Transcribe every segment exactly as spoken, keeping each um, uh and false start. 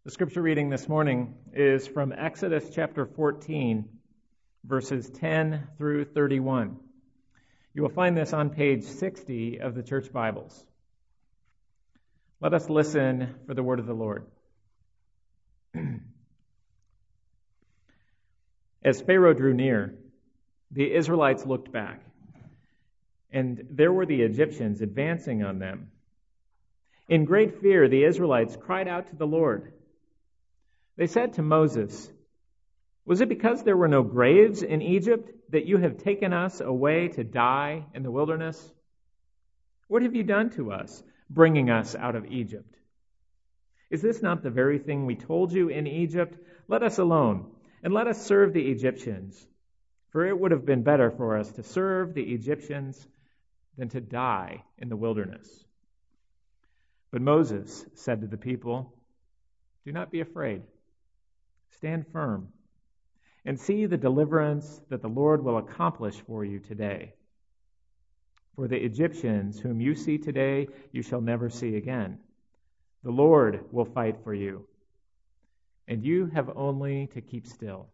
The scripture reading this morning is from Exodus chapter fourteen, verses ten through thirty-one. You will find this on page sixty of the church Bibles. Let us listen for the word of the Lord. As Pharaoh drew near, the Israelites looked back, and there were the Egyptians advancing on them. In great fear, the Israelites cried out to the Lord. They said to Moses, "Was it because there were no graves in Egypt that you have taken us away to die in the wilderness? What have you done to us, bringing us out of Egypt? Is this not the very thing we told you in Egypt? Let us alone, and let us serve the Egyptians. For it would have been better for us to serve the Egyptians than to die in the wilderness." But Moses said to the people, "Do not be afraid. Stand firm and see the deliverance that the Lord will accomplish for you today. For the Egyptians whom you see today, you shall never see again. The Lord will fight for you, and you have only to keep still."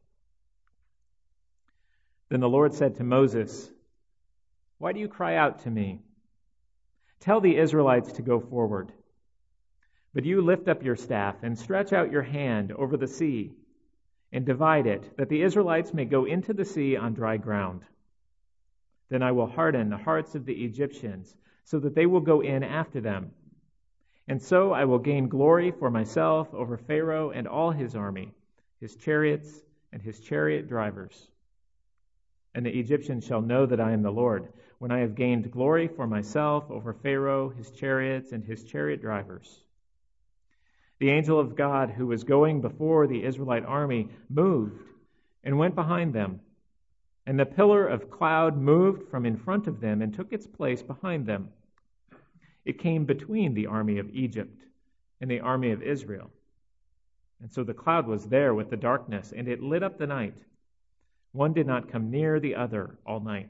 Then the Lord said to Moses, "Why do you cry out to me? Tell the Israelites to go forward. But you lift up your staff and stretch out your hand over the sea and divide it, that the Israelites may go into the sea on dry ground. Then I will harden the hearts of the Egyptians, so that they will go in after them. And so I will gain glory for myself over Pharaoh and all his army, his chariots and his chariot drivers. And the Egyptians shall know that I am the Lord, when I have gained glory for myself over Pharaoh, his chariots, and his chariot drivers." The angel of God who was going before the Israelite army moved and went behind them, and the pillar of cloud moved from in front of them and took its place behind them. It came between the army of Egypt and the army of Israel. And so the cloud was there with the darkness, and it lit up the night. One did not come near the other all night.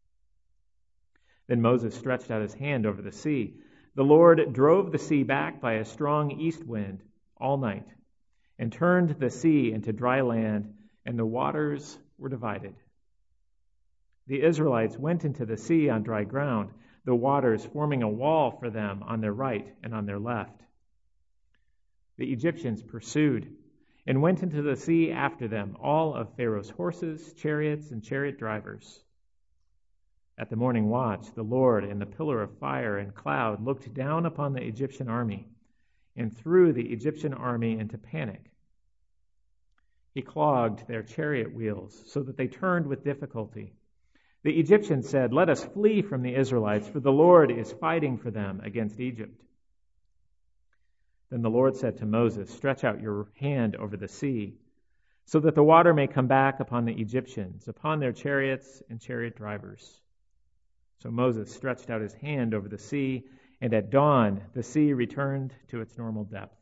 Then Moses stretched out his hand over the sea. The Lord drove the sea back by a strong east wind all night and turned the sea into dry land, and the waters were divided. The Israelites went into the sea on dry ground, the waters forming a wall for them on their right and on their left. The Egyptians pursued and went into the sea after them, all of Pharaoh's horses, chariots, and chariot drivers. At the morning watch, the Lord in the pillar of fire and cloud looked down upon the Egyptian army and threw the Egyptian army into panic. He clogged their chariot wheels so that they turned with difficulty. The Egyptians said, "Let us flee from the Israelites, for the Lord is fighting for them against Egypt." Then the Lord said to Moses, "Stretch out your hand over the sea, so that the water may come back upon the Egyptians, upon their chariots and chariot drivers." So Moses stretched out his hand over the sea, and at dawn the sea returned to its normal depth.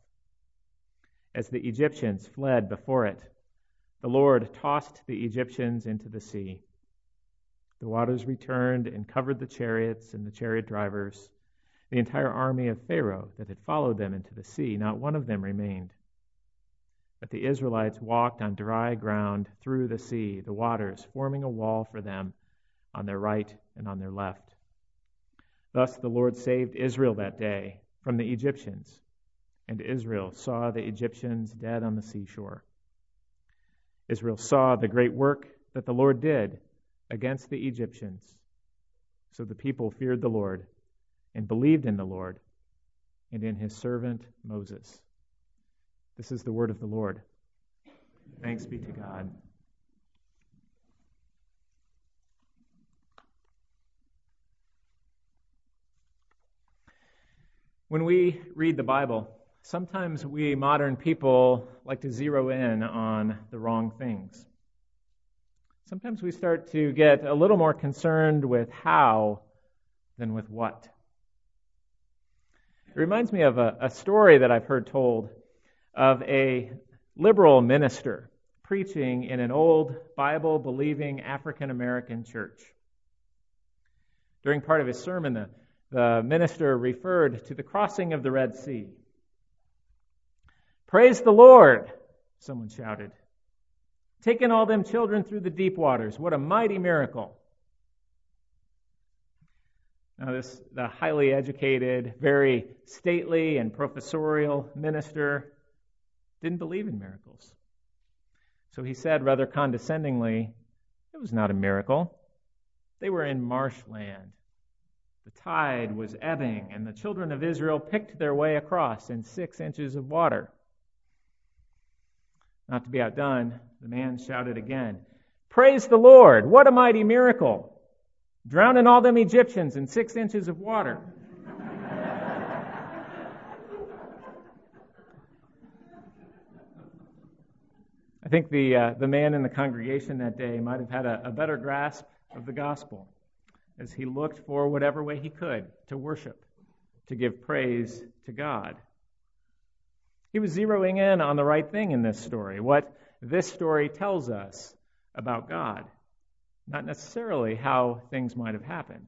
As the Egyptians fled before it, the Lord tossed the Egyptians into the sea. The waters returned and covered the chariots and the chariot drivers, the entire army of Pharaoh that had followed them into the sea. Not one of them remained. But the Israelites walked on dry ground through the sea, the waters forming a wall for them on their right and on their left. Thus the Lord saved Israel that day from the Egyptians, and Israel saw the Egyptians dead on the seashore. Israel saw the great work that the Lord did against the Egyptians. So the people feared the Lord and believed in the Lord and in his servant Moses. This is the word of the Lord. Thanks be to God. When we read the Bible, sometimes we modern people like to zero in on the wrong things. Sometimes we start to get a little more concerned with how than with what. It reminds me of a, a story that I've heard told of a liberal minister preaching in an old Bible-believing African-American church. During part of his sermon, the the minister referred to the crossing of the Red Sea. "Praise the Lord," someone shouted. "Taking all them children through the deep waters. What a mighty miracle." Now this, the highly educated, very stately and professorial minister didn't believe in miracles. So he said rather condescendingly, it was not a miracle. They were in marshland. The tide was ebbing, and the children of Israel picked their way across in six inches of water. Not to be outdone, the man shouted again, "Praise the Lord! What a mighty miracle! Drowning all them Egyptians in six inches of water." I think the uh, the man in the congregation that day might have had a, a better grasp of the gospel as he looked for whatever way he could to worship, to give praise to God. He was zeroing in on the right thing in this story, what this story tells us about God, not necessarily how things might have happened.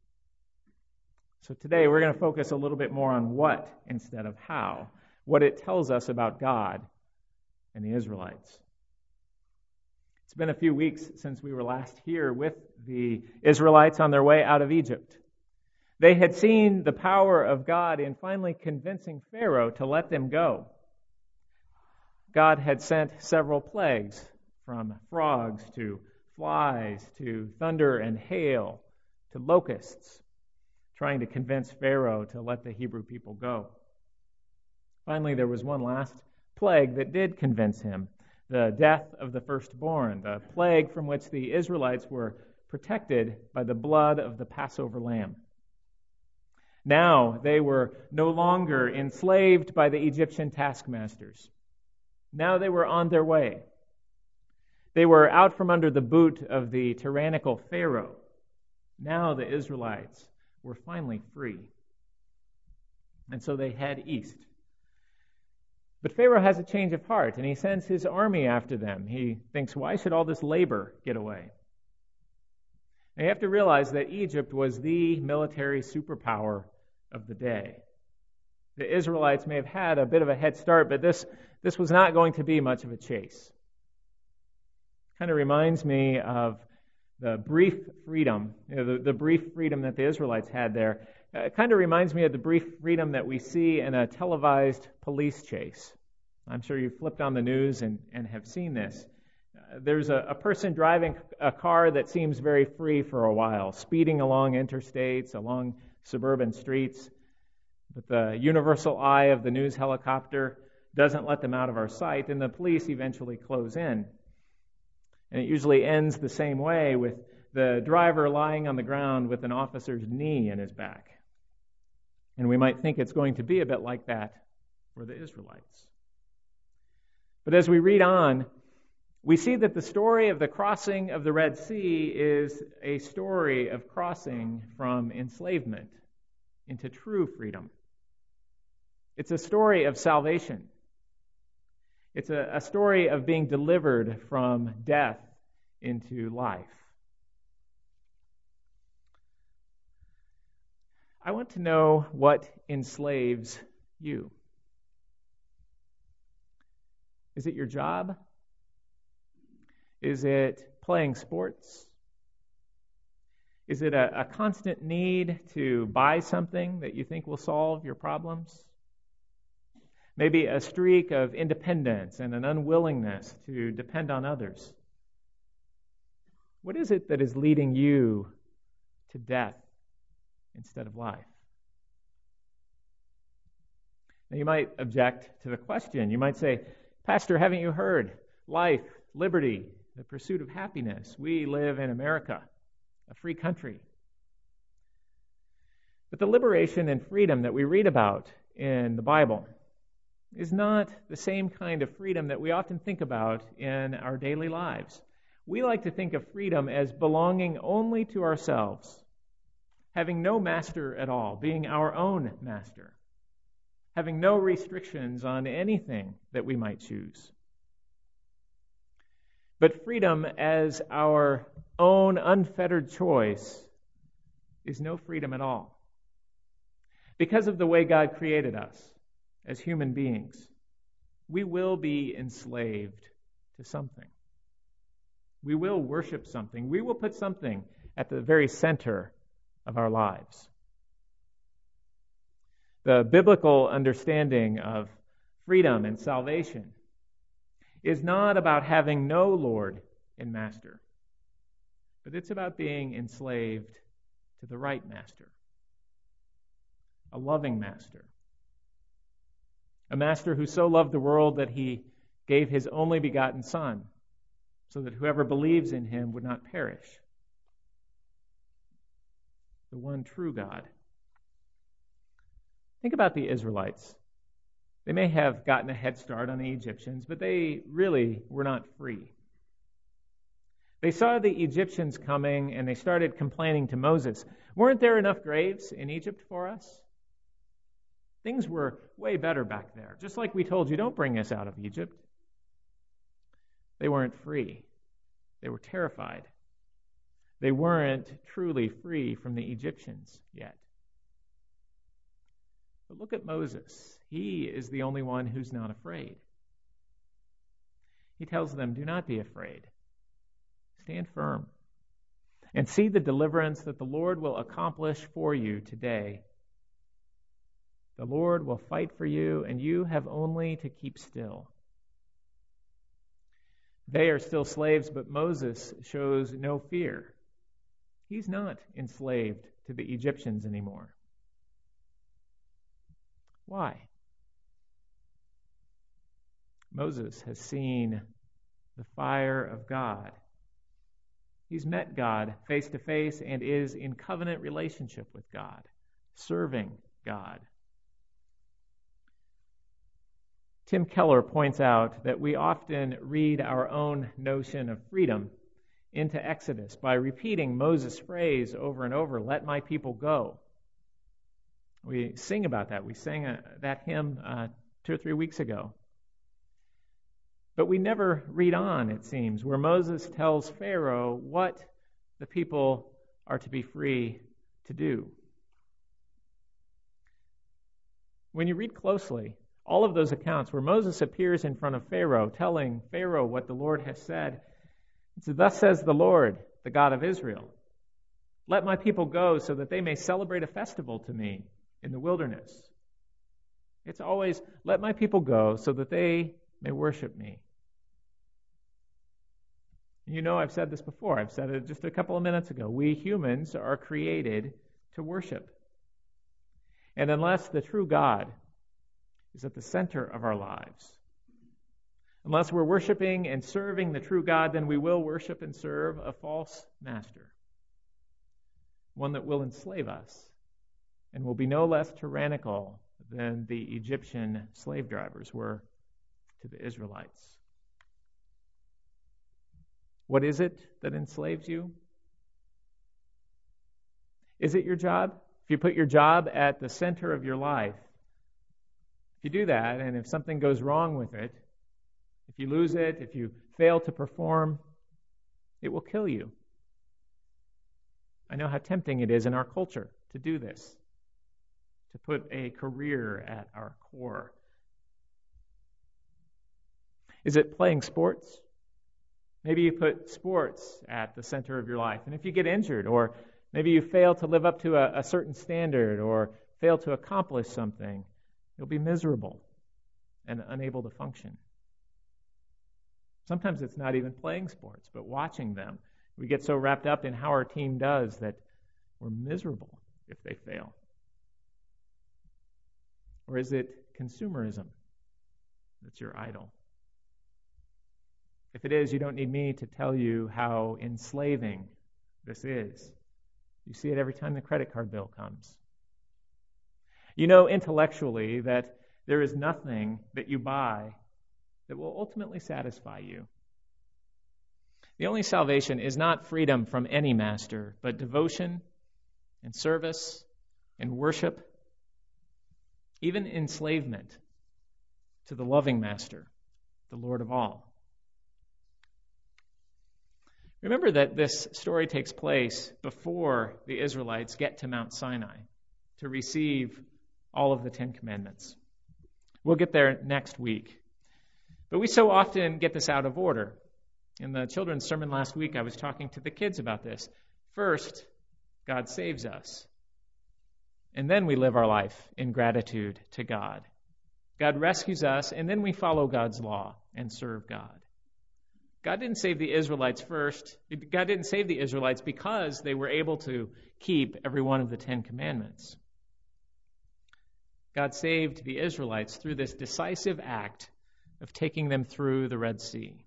So today we're going to focus a little bit more on what instead of how, what it tells us about God and the Israelites. It's been a few weeks since we were last here with the Israelites on their way out of Egypt. They had seen the power of God in finally convincing Pharaoh to let them go. God had sent several plagues, from frogs to flies to thunder and hail to locusts, trying to convince Pharaoh to let the Hebrew people go. Finally, there was one last plague that did convince him, the death of the firstborn, the plague from which the Israelites were protected by the blood of the Passover lamb. Now they were no longer enslaved by the Egyptian taskmasters. Now they were on their way. They were out from under the boot of the tyrannical Pharaoh. Now the Israelites were finally free. And so they head east. But Pharaoh has a change of heart, and he sends his army after them. He thinks, why should all this labor get away? Now you have to realize that Egypt was the military superpower of the day. The Israelites may have had a bit of a head start, but this, this was not going to be much of a chase. Kind of reminds me of the brief freedom, you know, the, the brief freedom that the Israelites had there. Uh, it kind of reminds me of the brief freedom that we see in a televised police chase. I'm sure you've flipped on the news and, and have seen this. Uh, there's a, a person driving a car that seems very free for a while, speeding along interstates, along suburban streets. But the universal eye of the news helicopter doesn't let them out of our sight, and the police eventually close in. And it usually ends the same way, with the driver lying on the ground with an officer's knee in his back. And we might think it's going to be a bit like that for the Israelites. But as we read on, we see that the story of the crossing of the Red Sea is a story of crossing from enslavement into true freedom. It's a story of salvation. It's a, a story of being delivered from death into life. I want to know what enslaves you. Is it your job? Is it playing sports? Is it a, a constant need to buy something that you think will solve your problems? Maybe a streak of independence and an unwillingness to depend on others. What is it that is leading you to death instead of life? Now you might object to the question. You might say, Pastor, haven't you heard? Life, liberty, the pursuit of happiness. We live in America, a free country. But the liberation and freedom that we read about in the Bible is not the same kind of freedom that we often think about in our daily lives. We like to think of freedom as belonging only to ourselves, having no master at all, being our own master, having no restrictions on anything that we might choose. But freedom as our own unfettered choice is no freedom at all, because of the way God created us as human beings. we will be enslaved to something. We will worship something. We will put something at the very center of our lives. The biblical understanding of freedom and salvation is not about having no Lord and master, but it's about being enslaved to the right master, a loving master, a master who so loved the world that he gave his only begotten Son, so that whoever believes in him would not perish. The one true God. Think about the Israelites. They may have gotten a head start on the Egyptians, but they really were not free. They saw the Egyptians coming and they started complaining to Moses. Weren't there enough graves in Egypt for us? Things were way better back there. Just like we told you, don't bring us out of Egypt. They weren't free. They were terrified. They weren't truly free from the Egyptians yet. But look at Moses. He is the only one who's not afraid. He tells them, do not be afraid. Stand firm and see the deliverance that the Lord will accomplish for you today. The Lord will fight for you, and you have only to keep still. They are still slaves, but Moses shows no fear. He's not enslaved to the Egyptians anymore. Why? Moses has seen the fire of God. He's met God face to face and is in covenant relationship with God, serving God. Tim Keller points out that we often read our own notion of freedom into Exodus by repeating Moses' phrase over and over, let my people go. We sing about that. We sang a, that hymn uh, two or three weeks ago. But we never read on, it seems, where Moses tells Pharaoh what the people are to be free to do. When you read closely, all of those accounts where Moses appears in front of Pharaoh, telling Pharaoh what the Lord has said, it's, thus says the Lord, the God of Israel, let my people go so that they may celebrate a festival to me in the wilderness. It's always, let my people go so that they may worship me. You know, I've said this before. I've said it just a couple of minutes ago. We humans are created to worship. And unless the true God is at the center of our lives, unless we're worshiping and serving the true God, then we will worship and serve a false master, one that will enslave us and will be no less tyrannical than the Egyptian slave drivers were to the Israelites. What is it that enslaves you? Is it your job? If you put your job at the center of your life, if you do that, and if something goes wrong with it, if you lose it, if you fail to perform, it will kill you. I know how tempting it is in our culture to do this, to put a career at our core. Is it playing sports? Maybe you put sports at the center of your life. And if you get injured, or maybe you fail to live up to a, a certain standard, or fail to accomplish something, you'll be miserable and unable to function. Sometimes it's not even playing sports, but watching them. We get so wrapped up in how our team does that we're miserable if they fail. Or is it consumerism that's your idol? If it is, you don't need me to tell you how enslaving this is. You see it every time the credit card bill comes. You know intellectually that there is nothing that you buy that will ultimately satisfy you. The only salvation is not freedom from any master, but devotion and service and worship, even enslavement to the loving master, the Lord of all. Remember that this story takes place before the Israelites get to Mount Sinai to receive all of the Ten Commandments. We'll get there next week. But we so often get this out of order. In the children's sermon last week, I was talking to the kids about this. First, God saves us. And then we live our life in gratitude to God. God rescues us, and then we follow God's law and serve God. God didn't save the Israelites first. God didn't save the Israelites because they were able to keep every one of the Ten Commandments. God saved the Israelites through this decisive act of taking them through the Red Sea.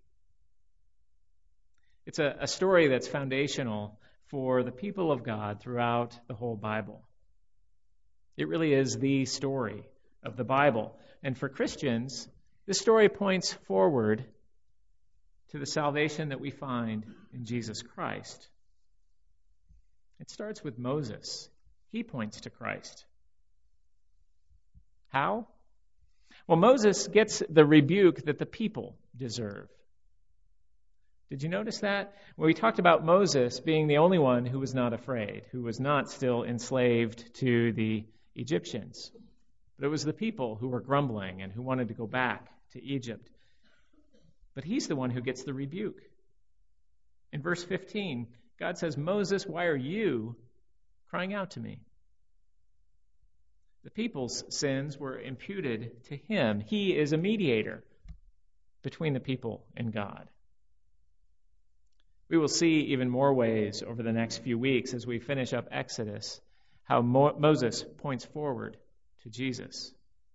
It's a, a story that's foundational for the people of God throughout the whole Bible. It really is the story of the Bible. And for Christians, this story points forward to the salvation that we find in Jesus Christ. It starts with Moses. He points to Christ. How? Well, Moses gets the rebuke that the people deserve. Did you notice that? Well, we talked about Moses being the only one who was not afraid, who was not still enslaved to the Egyptians. But it was the people who were grumbling and who wanted to go back to Egypt. But he's the one who gets the rebuke. In verse fifteen, God says, "Moses, why are you crying out to me?" The people's sins were imputed to him. He is a mediator between the people and God. We will see even more ways over the next few weeks as we finish up Exodus how Mo- Moses points forward to Jesus.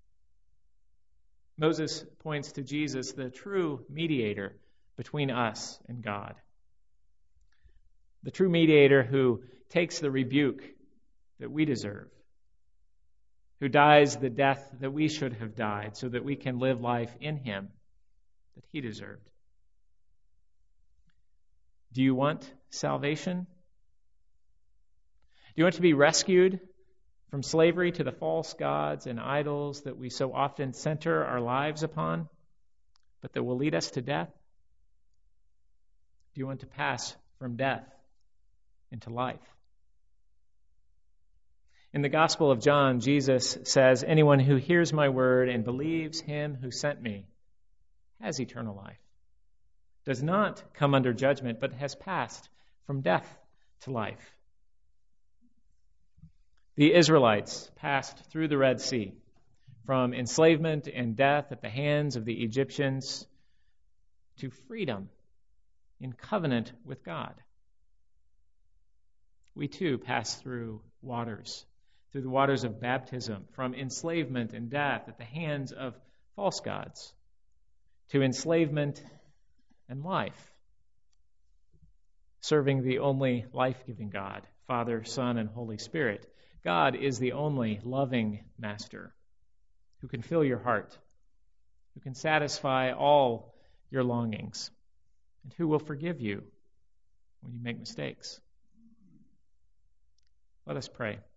Moses points to Jesus, the true mediator between us and God. The true mediator who takes the rebuke that we deserve, who dies the death that we should have died so that we can live life in him that he deserved. Do you want salvation? Do you want to be rescued from slavery to the false gods and idols that we so often center our lives upon, but that will lead us to death? Do you want to pass from death into life? In the Gospel of John, Jesus says, "Anyone who hears my word and believes him who sent me has eternal life, does not come under judgment, but has passed from death to life." The Israelites passed through the Red Sea from enslavement and death at the hands of the Egyptians to freedom in covenant with God. We too pass through waters, through the waters of baptism, from enslavement and death at the hands of false gods to enslavement and life, serving the only life-giving God, Father, Son, and Holy Spirit. God is the only loving master who can fill your heart, who can satisfy all your longings, and who will forgive you when you make mistakes. Let us pray.